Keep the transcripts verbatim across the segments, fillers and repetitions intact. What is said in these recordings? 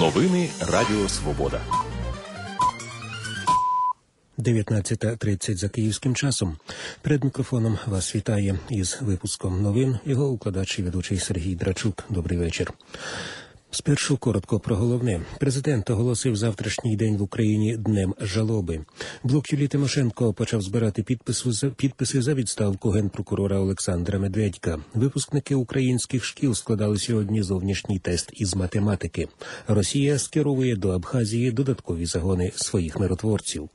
Новини Радіо Свобода. дев'ятнадцята тридцять за київським часом. Перед мікрофоном вас вітає із випуском новин його укладач і ведучий Сергій Драчук. Добрий вечір. Спершу коротко про головне. Президент оголосив завтрашній день в Україні днем жалоби. Блок Юлії Тимошенко почав збирати підписи за відставку генпрокурора Олександра Медведька. Випускники українських шкіл складали сьогодні зовнішній тест із математики. Росія скеровує до Абхазії додаткові загони своїх миротворців.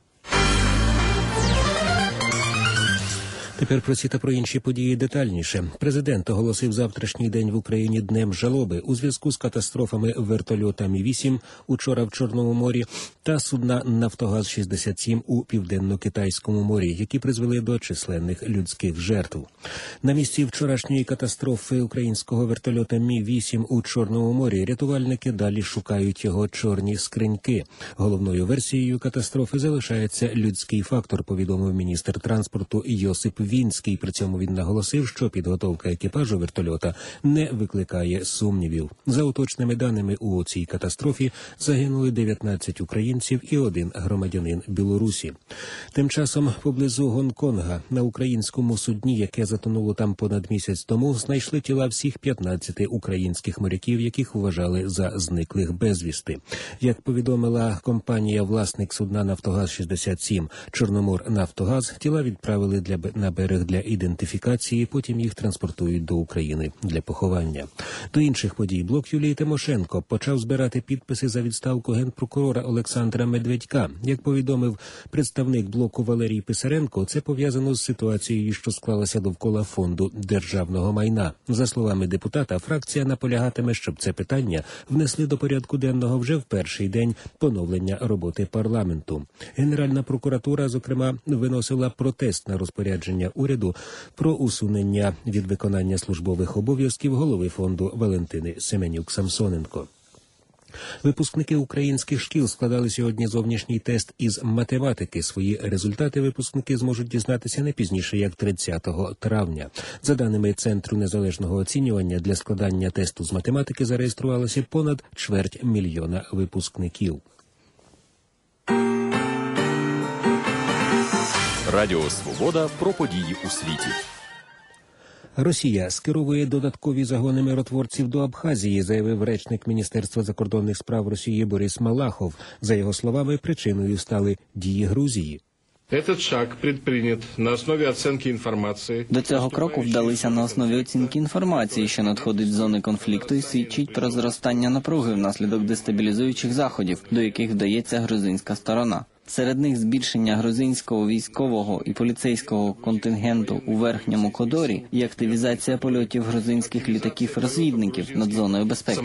Тепер про ці та про інші події детальніше. Президент оголосив завтрашній день в Україні днем жалоби у зв'язку з катастрофами вертольота Мі вісім учора в Чорному морі та судна «Нафтогаз-шістдесят сім» у Південно-Китайському морі, які призвели до численних людських жертв. На місці вчорашньої катастрофи українського вертольота Мі вісім у Чорному морі рятувальники далі шукають його чорні скриньки. Головною версією катастрофи залишається людський фактор, повідомив міністр транспорту Йосип Вінський. При цьому він наголосив, що підготовка екіпажу вертольота не викликає сумнівів. За уточними даними, у цій катастрофі загинули дев'ятнадцять українців і один громадянин Білорусі. Тим часом поблизу Гонконга на українському судні, яке затонуло там понад місяць тому, знайшли тіла всіх п'ятнадцяти українських моряків, яких вважали за зниклих безвісти. Як повідомила компанія-власник судна «Нафтогаз-шістдесят сім» «Чорноморнафтогаз», тіла відправили для на берег для ідентифікації, потім їх транспортують до України для поховання. До інших подій блок Юлії Тимошенко почав збирати підписи за відставку генпрокурора Олександра Медведька. Як повідомив представник блоку Валерій Писаренко, це пов'язано з ситуацією, що склалася довкола фонду державного майна. За словами депутата, фракція наполягатиме, щоб це питання внесли до порядку денного вже в перший день поновлення роботи парламенту. Генеральна прокуратура, зокрема, виносила протест на розпорядження уряду про усунення від виконання службових обов'язків голови фонду Валентини Семенюк-Самсоненко. Випускники українських шкіл складали сьогодні зовнішній тест із математики. Свої результати випускники зможуть дізнатися не пізніше, як тридцятого травня. За даними Центру незалежного оцінювання, для складання тесту з математики зареєструвалося понад чверть мільйона випускників. Радіо Свобода про події у світі. Росія скеровує додаткові загони миротворців до Абхазії, заявив речник Міністерства закордонних справ Росії Борис Малахов. За його словами, причиною стали дії Грузії. До цього кроку вдалися на основі оцінки інформації, що надходить з зони конфлікту, і свідчить про зростання напруги внаслідок дестабілізуючих заходів, до яких вдається грузинська сторона. Серед них збільшення грузинського військового і поліцейського контингенту у Верхньому Кодорі і активізація польотів грузинських літаків-розвідників над зоною безпеки.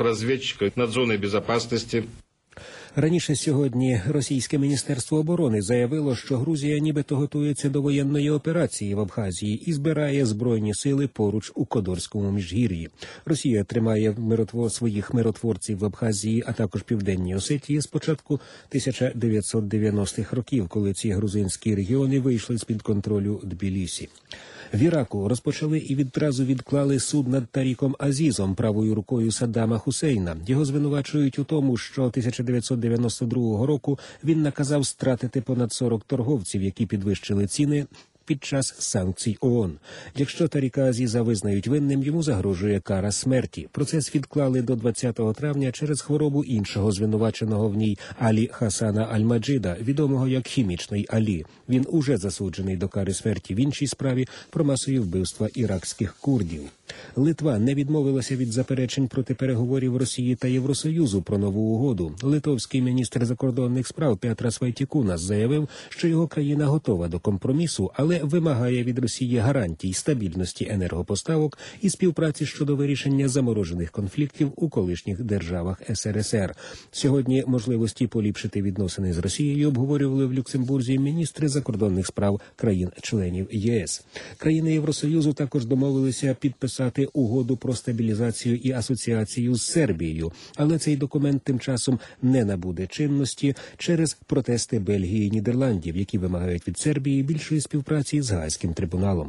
Раніше сьогодні російське Міністерство оборони заявило, що Грузія нібито готується до воєнної операції в Абхазії і збирає збройні сили поруч у Кодорському міжгір'ї. Росія тримає миротвор... своїх миротворців в Абхазії, а також Південній Осетії з початку тисяча дев'ятсот дев'яностих років, коли ці грузинські регіони вийшли з-під контролю Тбілісі. В Іраку розпочали і відразу відклали суд над Таріком Азізом, правою рукою Саддама Хусейна. Його звинувачують у тому, що тисяча дев'ятсот дев'яносто другого року він наказав стратити понад сорок торговців, які підвищили ціни під час санкцій ООН. Якщо Таріка Азіза визнають винним, йому загрожує кара смерті. Процес відклали до двадцятого травня через хворобу іншого звинуваченого в ній Алі Хасана Аль-Маджида, відомого як Хімічний Алі. Він уже засуджений до кари смерті в іншій справі про масові вбивства іракських курдів. Литва не відмовилася від заперечень проти переговорів Росії та Євросоюзу про нову угоду. Литовський міністр закордонних справ Петрас Вайтікунас заявив, що його країна готова до компромісу, але вимагає від Росії гарантій стабільності енергопоставок і співпраці щодо вирішення заморожених конфліктів у колишніх державах ес ер ес ер. Сьогодні можливості поліпшити відносини з Росією обговорювали в Люксембурзі міністри закордонних справ країн-членів є ес. Країни Євросоюзу також домовилися підписати угоду про стабілізацію і асоціацію з Сербією, але цей документ тим часом не набуде чинності через протести Бельгії і Нідерландів, які вимагають від Сербії більшої співпраці з Гаазьким трибуналом.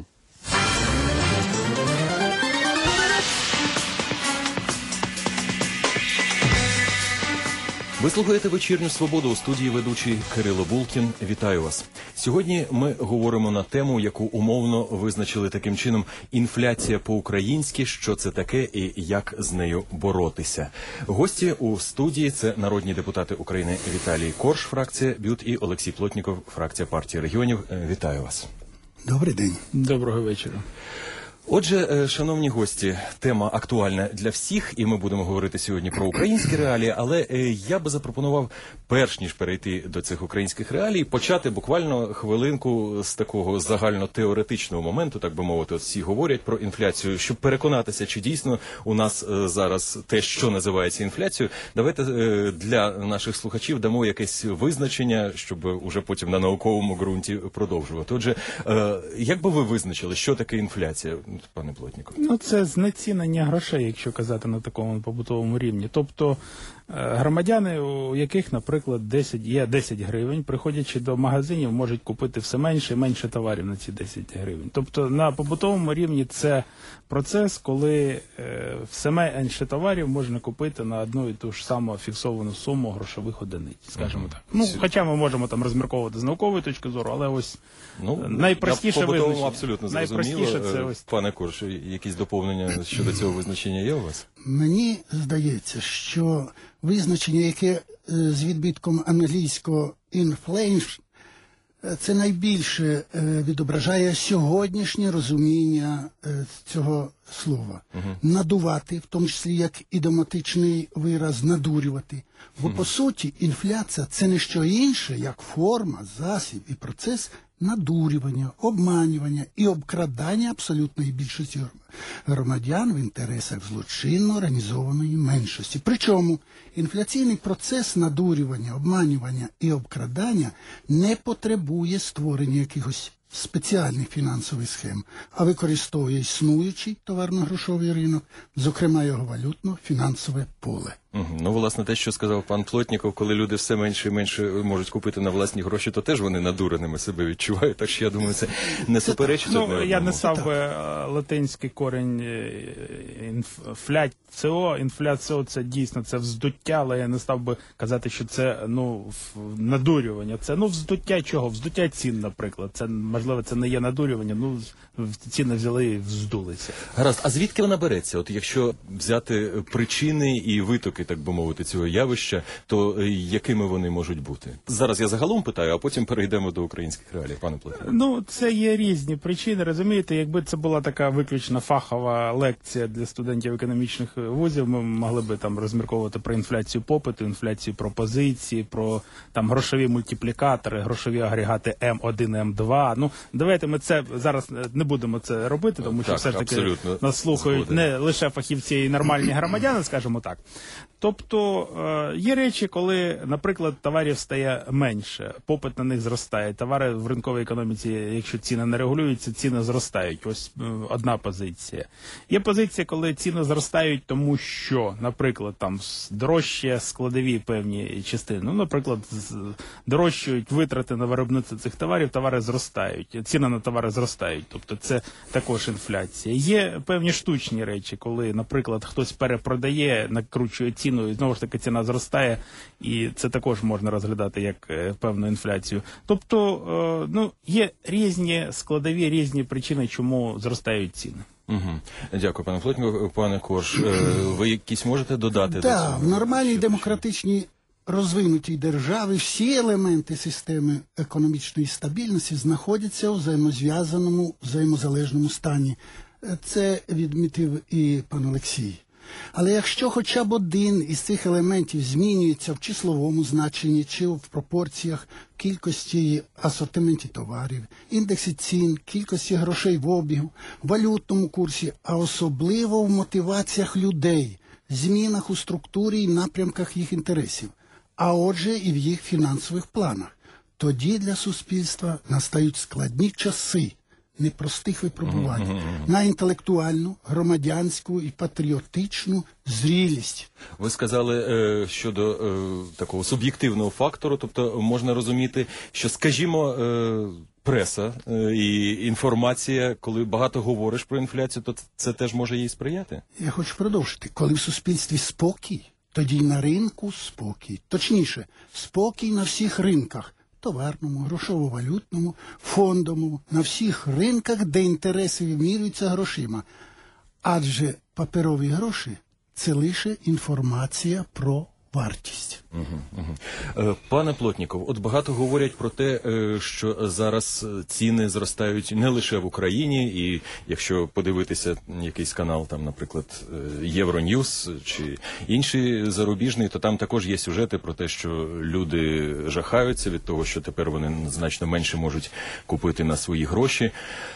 Ви слухаєте «Вечірню свободу», у студії ведучий Кирило Булкін. Вітаю вас. Сьогодні ми говоримо на тему, яку умовно визначили таким чином: інфляція по-українськи, що це таке і як з нею боротися. Гості у студії – це народні депутати України Віталій Корш, фракція БЮТ, і Олексій Плотніков, фракція партії регіонів. Вітаю вас. Добрий день. Доброго вечора. Отже, шановні гості, тема актуальна для всіх, і ми будемо говорити сьогодні про українські реалії, але я би запропонував, перш ніж перейти до цих українських реалій, почати буквально хвилинку з такого загальнотеоретичного моменту, так би мовити. От всі говорять про інфляцію, щоб переконатися, чи дійсно у нас зараз те, що називається інфляцією. Давайте для наших слухачів дамо якесь визначення, щоб уже потім на науковому ґрунті продовжувати. Отже, як би ви визначили, що таке інфляція? Пане Плотніков. Ну, це знецінення грошей, якщо казати на такому побутовому рівні. Тобто громадяни, у яких, наприклад, десять, є десять гривень, приходячи до магазинів, можуть купити все менше і менше товарів на ці десять гривень. Тобто на побутовому рівні це процес, коли е, все менше товарів можна купити на одну і ту ж саму фіксовану суму грошових одиниць, скажімо uh-huh. так. Ну, хоча ми можемо там розмірковувати з наукової точки зору, але ось ну, найпростіше визначення. Абсолютно зрозуміло. Це ось... Пане Корш, якісь доповнення щодо цього визначення є у вас? Мені здається, що визначення, яке з відбитком англійського «inflation», це найбільше відображає сьогоднішнє розуміння цього слова. Uh-huh. Надувати, в тому числі як ідіоматичний вираз, надурювати. Бо, uh-huh. по суті, інфляція – це не що інше, як форма, засіб і процес надурювання, обманювання і обкрадання абсолютної більшості громадян в інтересах злочинно організованої меншості. Причому інфляційний процес надурювання, обманювання і обкрадання не потребує створення якихось спеціальних фінансових схем, а використовує існуючий товарно-грошовий ринок, зокрема його валютно-фінансове поле. Ну, власне, те, що сказав пан Плотніков, коли люди все менше і менше можуть купити на власні гроші, то теж вони надуреними себе відчувають, так що, я думаю, це не суперечить. Ну, я не став би латинський корінь інфляціо, інфляціо це дійсно, це вздуття, але я не став би казати, що це, ну, надурювання. Це, ну, вздуття чого? Вздуття цін, наприклад. Це, можливо, це не є надурювання, ну, ціни взяли і вздулися. Гаразд, а звідки вона береться? От якщо взяти причини і витоки, так би мовити, цього явища, то якими вони можуть бути? Зараз я загалом питаю, а потім перейдемо до українських реалій. Пане Плотніков. Ну, це є різні причини, розумієте, якби це була така виключно фахова лекція для студентів економічних вузів, ми могли би там розмірковувати про інфляцію попиту, інфляцію пропозиції, про там грошові мультиплікатори, грошові агрегати Ем один, Ем два. Ну, давайте ми це зараз не будемо це робити, тому що так, все ж таки нас слухають згоден. Не лише фахівці і нормальні громадяни, скажімо так. Тобто є речі, коли, наприклад, товарів стає менше, попит на них зростає. Товари в ринковій економіці, якщо ціни не регулюються, ціни зростають. Ось одна позиція. Є позиція, коли ціни зростають, тому що, наприклад, там дорожче складові певні частини. Ну, наприклад, дорожчають витрати на виробництво цих товарів, товари зростають, ціни на товари зростають. Тобто це також інфляція. Є певні штучні речі, коли, наприклад, хтось перепродає, накручує ціну, і знову ж таки ціна зростає, і це також можна розглядати як е, певну інфляцію. Тобто, е, ну, є різні складові, різні причини, чому зростають ціни. Угу. Дякую, пане Плотніков. Пане Корш, е, ви якісь можете додати да, до цього? Так, в нормальній демократичній розвинутій державі всі елементи системи економічної стабільності знаходяться у взаємозв'язаному, взаємозалежному стані. Це відмітив і пан Олексій. Але якщо хоча б один із цих елементів змінюється в числовому значенні чи в пропорціях кількості асортименті товарів, індексі цін, кількості грошей в обігу, валютному курсі, а особливо в мотиваціях людей, змінах у структурі і напрямках їх інтересів, а отже і в їх фінансових планах, тоді для суспільства настають складні часи непростих випробувань mm-hmm. на інтелектуальну, громадянську і патріотичну зрілість. Ви сказали е, щодо е, такого суб'єктивного фактору, тобто можна розуміти, що, скажімо, е, преса е, і інформація, коли багато говориш про інфляцію, то це теж може їй сприяти? Я хочу продовжити. Коли в суспільстві спокій, тоді на ринку спокій. Точніше, спокій на всіх ринках. Товарному, грошово-валютному, фондовому, на всіх ринках, де інтереси вимірюються грошима. Адже паперові гроші – це лише інформація про вартість. Угу, угу. Пане Плотніков, от багато говорять про те, що зараз ціни зростають не лише в Україні, і якщо подивитися якийсь канал, там, наприклад, Євроньюз чи інший зарубіжний, то там також є сюжети про те, що люди жахаються від того, що тепер вони значно менше можуть купити на свої гроші.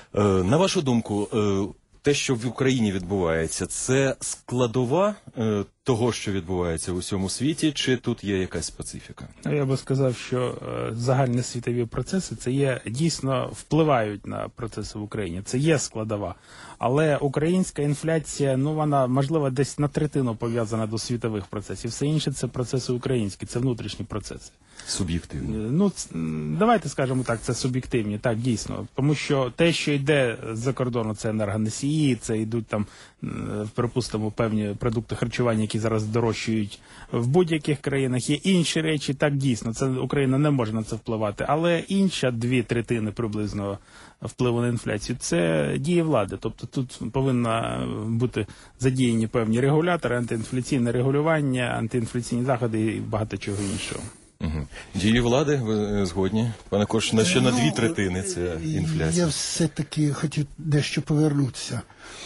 На вашу думку, те, що в Україні відбувається, це складова е, того, що відбувається в усьому світі, чи тут є якась специфіка? Я би сказав, що е, загальні світові процеси це є дійсно впливають на процеси в Україні. Це є складова. Але українська інфляція, ну вона можливо десь на третину пов'язана до світових процесів. Все інше це процеси українські, це внутрішні процеси. Суб'єктивні. Ну, давайте скажемо так, це суб'єктивні, так, дійсно. Тому що те, що йде з-за кордону, це енергоносії, це йдуть там, припустимо, певні продукти харчування, які зараз дорожчають в будь-яких країнах. Є інші речі, так, дійсно, це Україна не може на це впливати. Але інша дві третини приблизно впливу на інфляцію – це дії влади. Тобто тут повинна бути задіяні певні регулятори, антиінфляційне регулювання, антиінфляційні заходи і багато чого іншого. Угу. Дії влади, ви згодні? Пане Кош, на що на дві третини це інфляція? Я все-таки хотів дещо повернутися.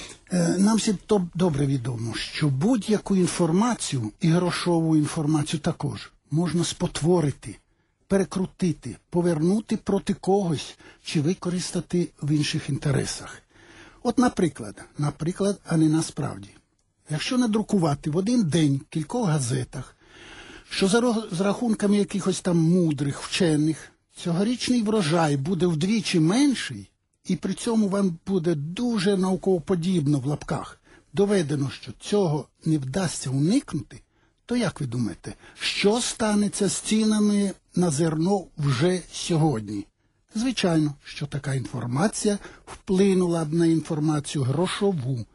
Нам всім добре відомо, що будь-яку інформацію, і грошову інформацію також, можна спотворити, перекрутити, повернути проти когось чи використати в інших інтересах. От, наприклад, наприклад, а не насправді. Якщо надрукувати в один день в кількох газетах, що за рахунками якихось там мудрих, вчених, цьогорічний врожай буде вдвічі менший, і при цьому вам буде дуже науково-подібно в лапках доведено, що цього не вдасться уникнути, то як ви думаєте, що станеться з цінами на зерно вже сьогодні? Звичайно, що така інформація вплинула б на інформацію грошову,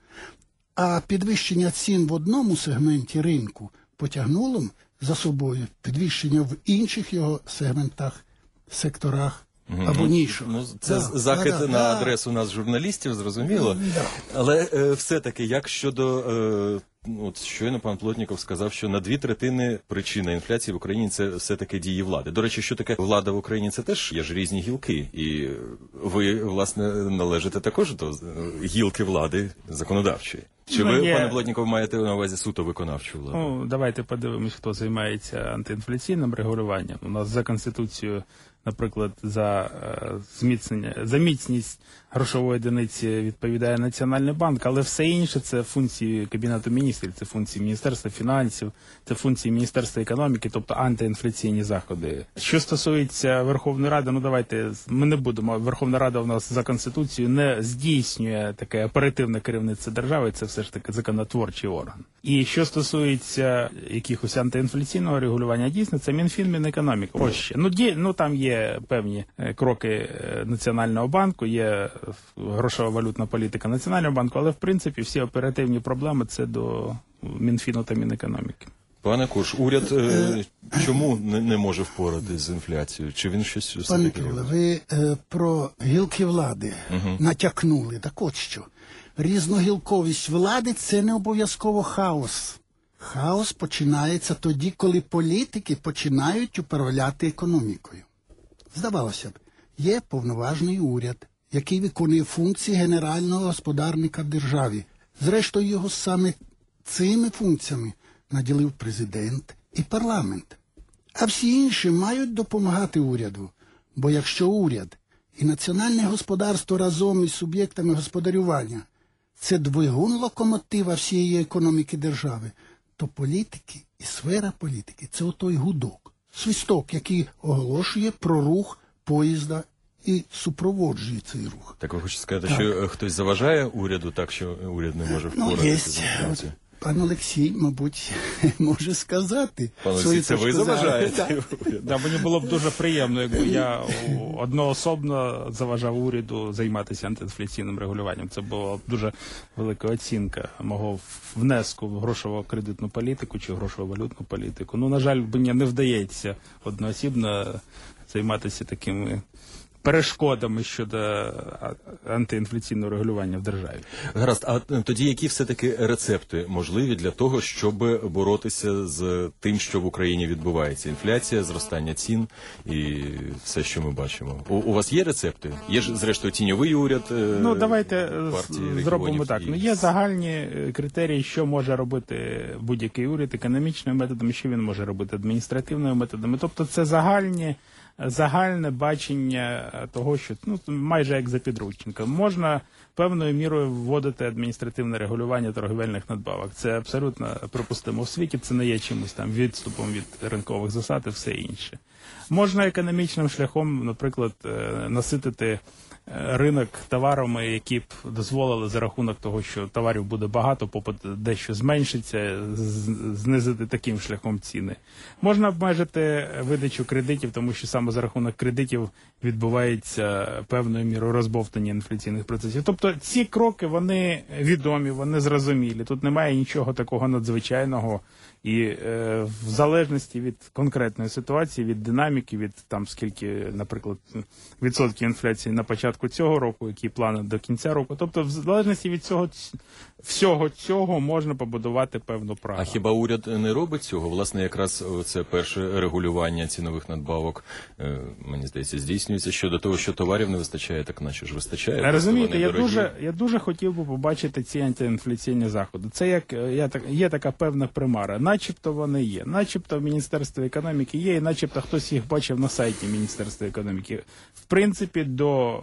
а підвищення цін в одному сегменті ринку потягнуло б за собою підвищення в інших його сегментах, секторах або нішах. Ну, це да, закид да, на да. адресу нас, журналістів, зрозуміло. Да. Але е, все-таки, як щодо... Е, от щойно пан Плотніков сказав, що на дві третини причина інфляції в Україні – це все-таки дії влади. До речі, що таке влада в Україні – це теж є ж різні гілки. І ви, власне, належите також до гілки влади законодавчої. Чи Ну, ви, є... пане Плотніков, маєте на увазі суто виконавчу владу? Ну, давайте подивимось, хто займається антиінфляційним регулюванням. У нас за Конституцією, наприклад, за е, зміцнення, за міцність грошової одиниці відповідає Національний банк, але все інше – це функції Кабінету міністрів, це функції Міністерства фінансів, це функції Міністерства економіки, тобто антиінфляційні заходи. Що стосується Верховної Ради, ну давайте, ми не будемо, Верховна Рада у нас за Конституцією не здійснює таке оперативне керівництво держави, це все ж таки законотворчий орган. І що стосується якихось антиінфляційного регулювання, дійсно, це Мінфін, Мінекономіки. Ось ще. Ну, ді, ну там є певні кроки Національного банку, є грошово-валютна політика Національного банку, але в принципі всі оперативні проблеми це до Мінфіну та Мінекономіки. Пане Куш, уряд е, чому не, не може впоратись з інфляцією? Чи він щось Пане Кириле, ви е, про гілки влади угу. натякнули. Так от що. Різногілковість влади – це не обов'язково хаос. Хаос починається тоді, коли політики починають управляти економікою. Здавалося б, є повноважний уряд, який виконує функції генерального господарника в державі. Зрештою, його саме цими функціями наділив президент і парламент. А всі інші мають допомагати уряду. Бо якщо уряд і національне господарство разом із суб'єктами господарювання – це двигун локомотива всієї економіки держави, то політики і сфера політики – це отой гудок, свисток, який оголошує про рух поїзда і супроводжує цей рух. Так ви хочете сказати, так. що хтось заважає уряду так, що уряд не може впоратися ну, з інфляцією? Пан Олексій, мабуть, може сказати. Пан Олексій, свою це ви точку зору. заважаєте? Да, мені було б дуже приємно, якби я одноособно заважав уряду займатися антиінфляційним регулюванням. Це була б дуже велика оцінка мого внеску в грошово-кредитну політику чи грошово-валютну політику. Ну, на жаль, мені не вдається одноосібно займатися такими перешкодами щодо антиінфляційного регулювання в державі. Гаразд, а тоді які все-таки рецепти можливі для того, щоб боротися з тим, що в Україні відбувається? Інфляція, зростання цін і все, що ми бачимо. У, у вас є рецепти? Є ж, зрештою, тіньовий уряд Ну, давайте партії зробимо регіонів так. і... Ну, є загальні критерії, що може робити будь-який уряд економічними методами, що він може робити адміністративними методами. Тобто це загальні загальне бачення того, що ну майже як за підручником. Можна певною мірою вводити адміністративне регулювання торговельних надбавок. Це абсолютно припустимо в світі, це не є чимось там відступом від ринкових засад і все інше. Можна економічним шляхом, наприклад, наситити ринок товарами, які б дозволили за рахунок того, що товарів буде багато, попит дещо зменшиться, знизити таким шляхом ціни. Можна обмежити видачу кредитів, тому що саме за рахунок кредитів відбувається певною мірою розбовтання інфляційних процесів. Тобто ці кроки, вони відомі, вони зрозумілі. Тут немає нічого такого надзвичайного. І е, в залежності від конкретної ситуації, від динаміки, від там скільки, наприклад, відсотків інфляції на початку цього року, які плани до кінця року. Тобто в залежності від цього всього цього можна побудувати певну програму. А хіба уряд не робить цього? Власне, якраз це перше регулювання цінових надбавок, е, мені здається, здійснюється щодо того, що товарів не вистачає, так наче ж вистачає. Розумієте, я дуже, я дуже хотів би побачити ці антиінфляційні заходи. Це як я так є така певна примара. Начебто вони є, начебто в Міністерстві економіки є, і начебто хтось їх бачив на сайті Міністерства економіки. В принципі, до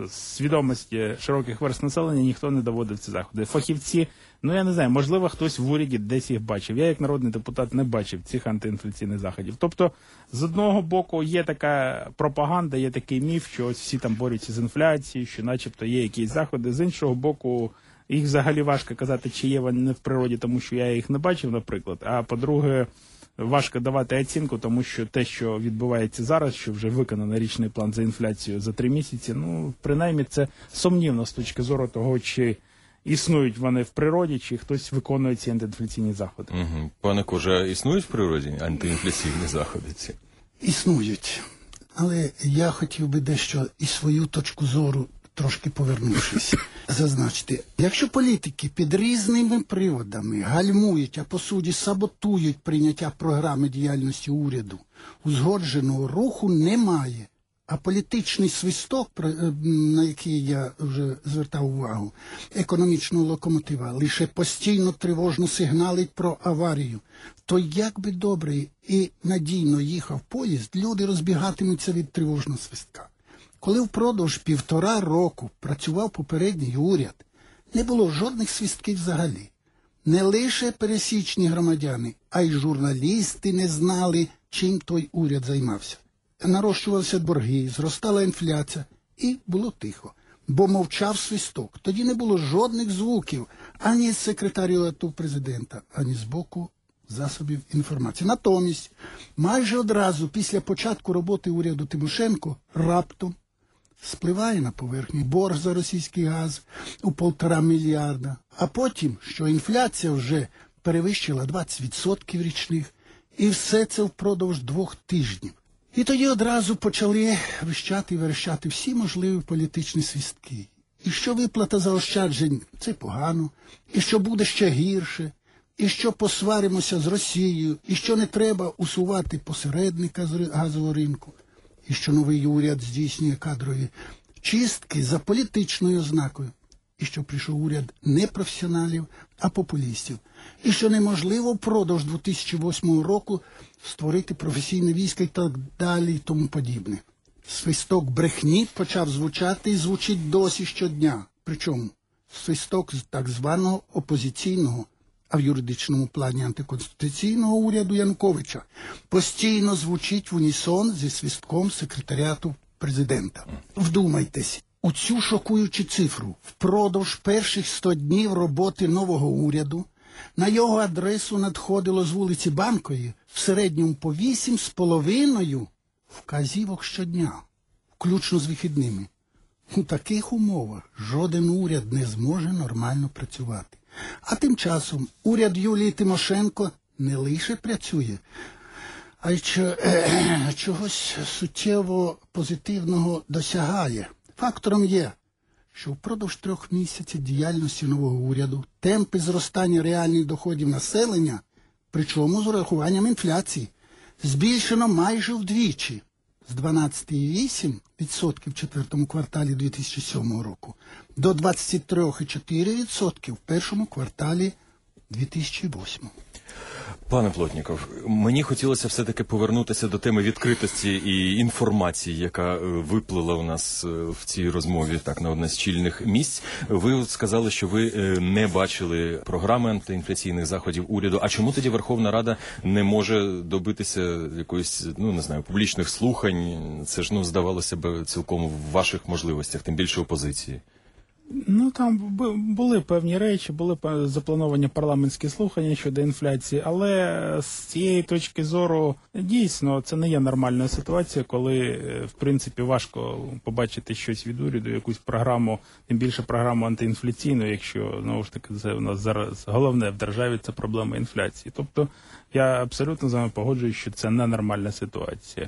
свідомості широких верств населення ніхто не доводив ці заходи. Фахівці, ну я не знаю, можливо, хтось в уряді десь їх бачив. Я як народний депутат не бачив цих антиінфляційних заходів. Тобто, з одного боку, є така пропаганда, є такий міф, що ось всі там борються з інфляцією, що начебто є якісь заходи. З іншого боку, їх взагалі важко казати, чи є вони в природі, тому що я їх не бачив, наприклад. А по-друге, важко давати оцінку, тому що те, що відбувається зараз, що вже виконано річний план за інфляцію за три місяці, ну, принаймні це сумнівно з точки зору того, чи існують вони в природі, чи хтось виконує ці антиінфляційні заходи. Угу. Пане Коже, існують в природі антиінфляційні заходи ці? Існують. Але я хотів би дещо і свою точку зору, трошки повернувшись, зазначити. Якщо політики під різними приводами гальмують, а по суті саботують прийняття програми діяльності уряду, узгодженого руху немає. А політичний свисток, на який я вже звертав увагу, економічного локомотива, лише постійно тривожно сигналить про аварію. То як би добре і надійно їхав поїзд, люди розбігатимуться від тривожного свистка. Коли впродовж півтора року працював попередній уряд, не було жодних свистків взагалі. Не лише пересічні громадяни, а й журналісти не знали, чим той уряд займався. Нарощувалися борги, зростала інфляція, і було тихо, бо мовчав свисток. Тоді не було жодних звуків ані з секретаріату президента, ані з боку засобів інформації. Натомість, майже одразу після початку роботи уряду Тимошенко раптом спливає на поверхню борг за російський газ у півтора мільярда, а потім, що інфляція вже перевищила двадцять відсотків річних, і все це впродовж двох тижнів. І тоді одразу почали вищати і верещати всі можливі політичні свістки. І що виплата заощаджень – це погано, і що буде ще гірше, і що посваримося з Росією, і що не треба усувати посередника з газового ринку, і що новий уряд здійснює кадрові чистки за політичною ознакою, і що прийшов уряд не професіоналів, а популістів, і що неможливо впродовж дві тисячі восьмого року створити професійне військо і так далі і тому подібне. Свисток брехні почав звучати і звучить досі щодня. Причому свисток з так званого опозиційного, а в юридичному плані антиконституційного уряду Януковича постійно звучить в унісон зі свистком секретаріату президента. Вдумайтесь, у цю шокуючу цифру впродовж перших сто днів роботи нового уряду На його адресу надходило з вулиці Банкової в середньому по вісім з половиною вказівок щодня, включно з вихідними. У таких умовах жоден уряд не зможе нормально працювати. А тим часом уряд Юлії Тимошенко не лише працює, а й чогось суттєво позитивного досягає. Фактором є, що впродовж трьох місяців діяльності нового уряду темпи зростання реальних доходів населення, причому з урахуванням інфляції, збільшено майже вдвічі, з дванадцять цілих вісім десятих відсотка в четвертому кварталі дві тисячі сьомого року до двадцять три цілих чотири десятих відсотка в першому кварталі дві тисячі восьмого. Пане Плотніков, мені хотілося все-таки повернутися до теми відкритості і інформації, яка виплила у нас в цій розмові так на одне з чільних місць. Ви сказали, що ви не бачили програми антиінфляційних заходів уряду. А чому тоді Верховна Рада не може добитися якоїсь, ну не знаю, публічних слухань? Це ж, ну, здавалося б, цілком в ваших можливостях, тим більше опозиції. Ну, там були певні речі, були заплановані парламентські слухання щодо інфляції, але з цієї точки зору, дійсно, це не є нормальна ситуація, коли, в принципі, важко побачити щось від уряду, якусь програму, тим більше програму антиінфляційну, якщо, знову ж таки, це у нас зараз головне в державі – це проблема інфляції. Тобто, я абсолютно з вами погоджуюсь, що це ненормальна ситуація.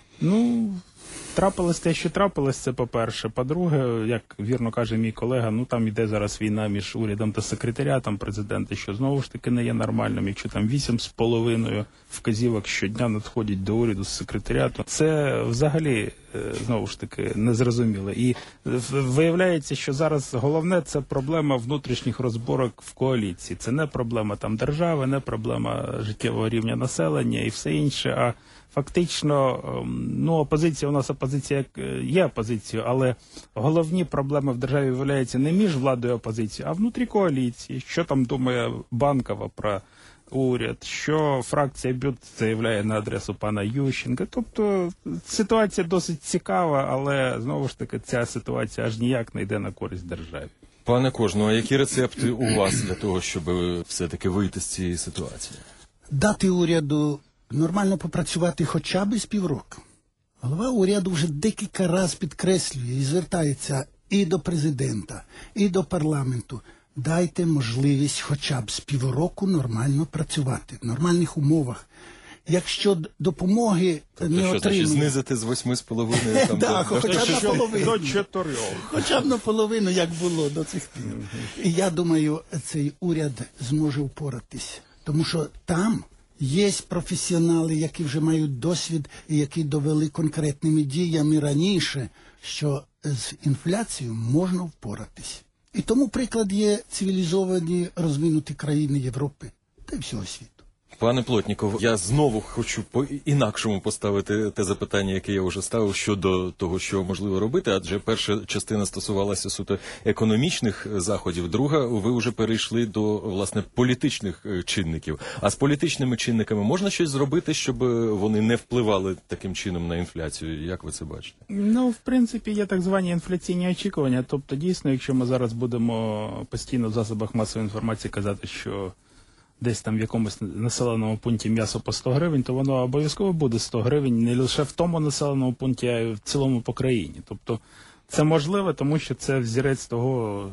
Ну, трапилось те, що трапилось, це по-перше. По-друге, як вірно каже мій колега, ну там іде зараз війна між урядом та секретаріатом президента, що знову ж таки не є нормальним. Якщо там вісім з половиною вказівок щодня надходять до уряду з секретаріату, це взагалі, знову ж таки, незрозуміло. І виявляється, що зараз головне – це проблема внутрішніх розборок в коаліції. Це не проблема там держави, не проблема життєвого рівня населення і все інше, а фактично, ну, опозиція, у нас опозиція є опозицією, але головні проблеми в державі виявляються не між владою і опозицією, а внутрі коаліції. Що там думає Банкова про уряд, що фракція БЮТ заявляє на адресу пана Ющенка. Тобто ситуація досить цікава, але, знову ж таки, ця ситуація аж ніяк не йде на користь державі. Пане Кожну, а які рецепти у вас для того, щоб все-таки вийти з цієї ситуації? Дати уряду нормально попрацювати хоча б з півроку. Голова уряду вже декілька разів підкреслює і звертається і до президента, і до парламенту. Дайте можливість хоча б з півроку нормально працювати, в нормальних умовах. Якщо допомоги тобто, не що, отримує... значить, знизити з восьми з половиною там, да, до, хоча б на половину. До чотирьох. Хоча б на половину, як було до цих пір. І я думаю, цей уряд зможе впоратись. Тому що там є професіонали, які вже мають досвід і які довели конкретними діями раніше, що з інфляцією можна впоратись. І тому приклад є цивілізовані розвинуті країни Європи та й всього світу. Пане Плотніков, я знову хочу по-інакшому поставити те запитання, яке я вже ставив щодо того, що можливо робити, адже перша частина стосувалася суто економічних заходів, друга, ви вже перейшли до, власне, політичних чинників. А з політичними чинниками можна щось зробити, щоб вони не впливали таким чином на інфляцію? Як ви це бачите? Ну, в принципі, є так звані інфляційні очікування. Тобто, дійсно, якщо ми зараз будемо постійно в засобах масової інформації казати, що десь там в якомусь населеному пункті м'ясо по сто гривень, то воно обов'язково буде сто гривень не лише в тому населеному пункті, а й в цілому по країні. Тобто це можливо, тому що це взірець того,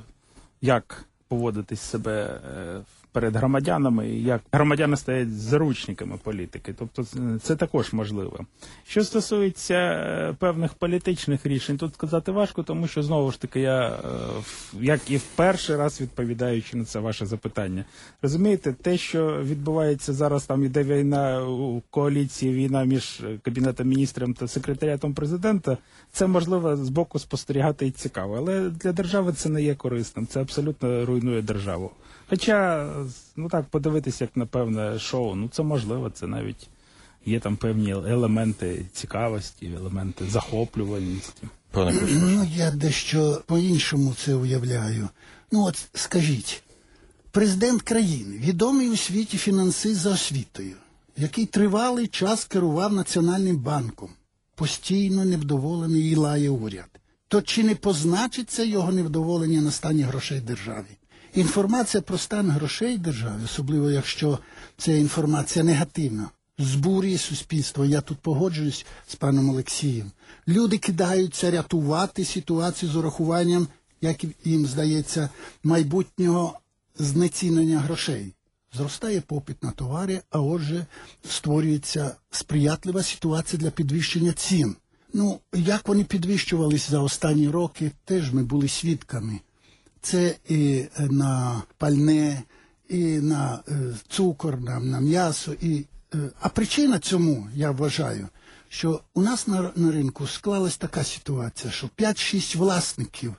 як поводитись себе перед громадянами і як громадяни стають заручниками політики. Тобто це також можливо. Що стосується певних політичних рішень, тут сказати важко, тому що, знову ж таки, я, як і в перший раз відповідаючи на це ваше запитання, розумієте, те, що відбувається зараз, там іде війна у коаліції, війна між Кабінетом міністрів та секретаріатом президента, це можливо з боку спостерігати і цікаво. Але для держави це не є корисним, це абсолютно руйнує державу. Хоча, ну так, подивитися, як на певне шоу, ну це можливо, це навіть є там певні елементи цікавості, елементи захоплюваності. Пане Кожну. Ну, я дещо по-іншому це уявляю. Ну от, скажіть, президент країни, відомий у світі фінансист за освітою, який тривалий час керував Національним банком, постійно невдоволений і лає уряд. То чи не позначиться його невдоволення на стані грошей держави? Інформація про стан грошей держави, особливо якщо ця інформація негативна, збурює суспільство. Я тут погоджуюсь з паном Олексієм. Люди кидаються рятувати ситуацію з урахуванням, як їм здається, майбутнього знецінення грошей. Зростає попит на товари, а отже створюється сприятлива ситуація для підвищення цін. Ну, як вони підвищувались за останні роки, теж ми були свідками. Це і на пальне, і на е, цукор, на, на м'ясо. І, е, а причина цьому, я вважаю, що у нас на, на ринку склалась така ситуація, що п'ять-шість власників,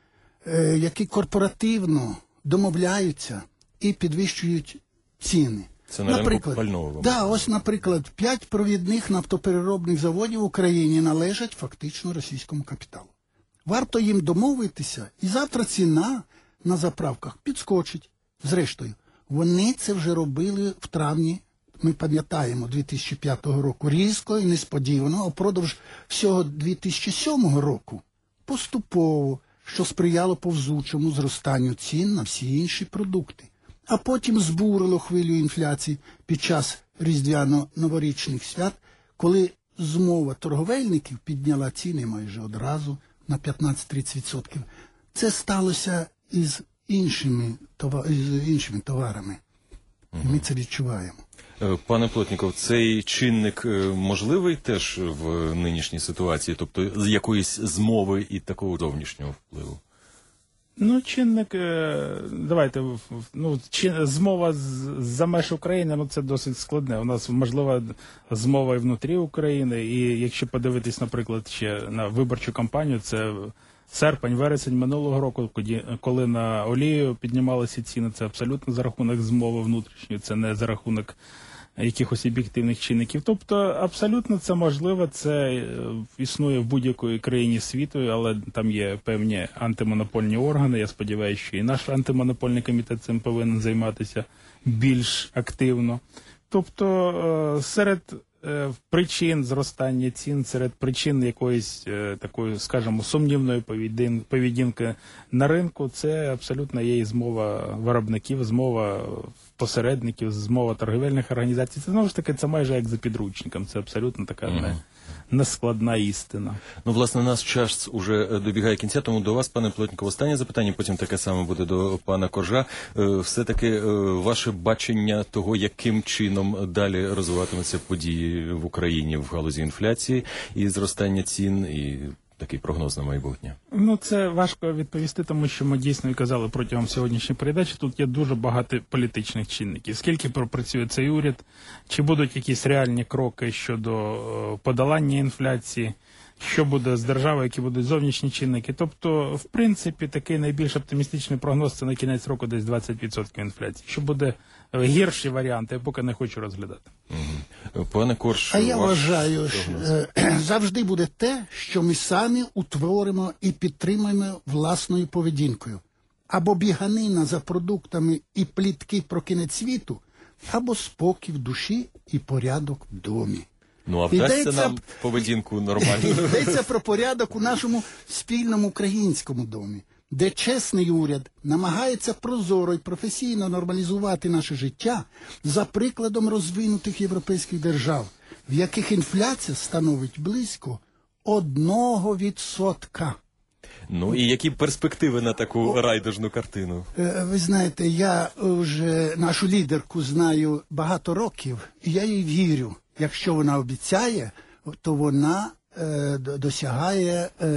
е, які корпоративно домовляються і підвищують ціни. Це на ринку пального. Да, ось, наприклад, п'ять провідних нафтопереробних заводів в Україні належать фактично російському капіталу. Варто їм домовитися, і завтра ціна на заправках підскочить. Зрештою, вони це вже робили в травні, ми пам'ятаємо, дві тисячі п'ятого року, різко і несподівано, а впродовж всього дві тисячі сьомого року поступово, що сприяло повзучому зростанню цін на всі інші продукти. А потім збурило хвилю інфляції під час різдвяно-новорічних свят, коли змова торговельників підняла ціни майже одразу на п'ятнадцять-тридцять відсотків. Це сталося із іншими, із іншими товарами. І ми це відчуваємо. Пане Плотніков, цей чинник можливий теж в нинішній ситуації? Тобто з якоїсь змови і такого зовнішнього впливу? Ну, чинник, давайте, ну, чин, змова за меж України, ну, це досить складне. У нас можлива змова і внутрі України, і якщо подивитись, наприклад, ще на виборчу кампанію, це серпень, вересень минулого року, коли на олію піднімалися ціни, це абсолютно за рахунок змови внутрішньої, це не за рахунок якихось об'єктивних чинників. Тобто абсолютно це можливо, це існує в будь-якій країні світу, але там є певні антимонопольні органи. Я сподіваюся, що і наш антимонопольний комітет цим повинен займатися більш активно. Тобто серед причин зростання цін, серед причин якоїсь такої, скажімо, сумнівної поведінки на ринку, це абсолютно є і змова виробників, змова посередників, змова торговельних організацій. Це, знову ж таки, це майже як за підручником, це абсолютно така mm. не, нескладна істина. Ну, власне, наш час уже добігає кінця, тому до вас, пане Плотніков, останнє запитання, потім таке саме буде до пана Коржа. Все-таки ваше бачення того, яким чином далі розвиватимуться події в Україні в галузі інфляції і зростання цін, і такий прогноз на майбутнє? Ну, це важко відповісти, тому що ми дійсно і казали протягом сьогоднішньої передачі, тут є дуже багато політичних чинників. Скільки пропрацює цей уряд, чи будуть якісь реальні кроки щодо подолання інфляції, що буде з державою, які будуть зовнішні чинники. Тобто, в принципі, такий найбільш оптимістичний прогноз – це на кінець року десь двадцять відсотків інфляції. Що буде гірші варіанти, я поки не хочу розглядати. Угу. Пане Корж, а я вважаю, що завжди буде те, що ми самі утворимо і підтримуємо власною поведінкою. Або біганина за продуктами і плітки про кінець світу, або спокій в душі і порядок в домі. Ну, а вдасться нам поведінку нормально? Йдеться про порядок у нашому спільному українському домі, де чесний уряд намагається прозоро і професійно нормалізувати наше життя за прикладом розвинутих європейських держав, в яких інфляція становить близько одного відсотка. Ну і які перспективи на таку райдужну картину? Ви знаєте, я вже нашу лідерку знаю багато років, і я їй вірю. Якщо вона обіцяє, то вона е, досягає, е,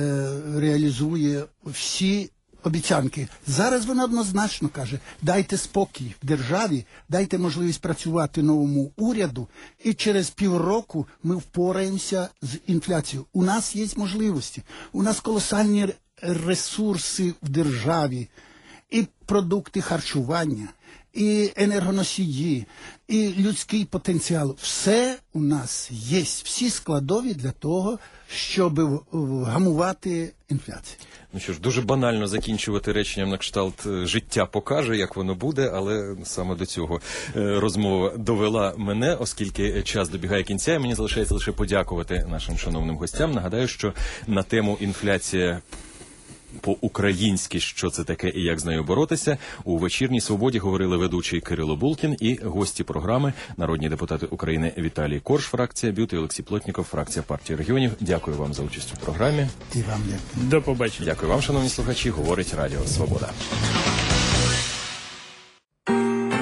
реалізує всі обіцянки. Зараз вона однозначно каже, дайте спокій в державі, дайте можливість працювати новому уряду, і через півроку ми впораємося з інфляцією. У нас є можливості, у нас колосальні ресурси в державі, і продукти харчування, і енергоносії, і людський потенціал. Все у нас є, всі складові для того, щоб гамувати інфляцію. Ну що ж, дуже банально закінчувати реченням на кшталт «життя покаже, як воно буде», але саме до цього розмова довела мене, оскільки час добігає кінця, і мені залишається лише подякувати нашим шановним гостям. Нагадаю, що на тему «Інфляція по-українськи, що це таке і як з нею боротися. У «Вечірній свободі» говорили ведучий Кирило Булкін і гості програми народні депутати України Віталій Корж, фракція БЮТ, і Олексій Плотніков, фракція партії регіонів. Дякую вам за участь у програмі. І вам дякую. До побачення. Дякую вам, шановні слухачі. Говорить Радіо Свобода.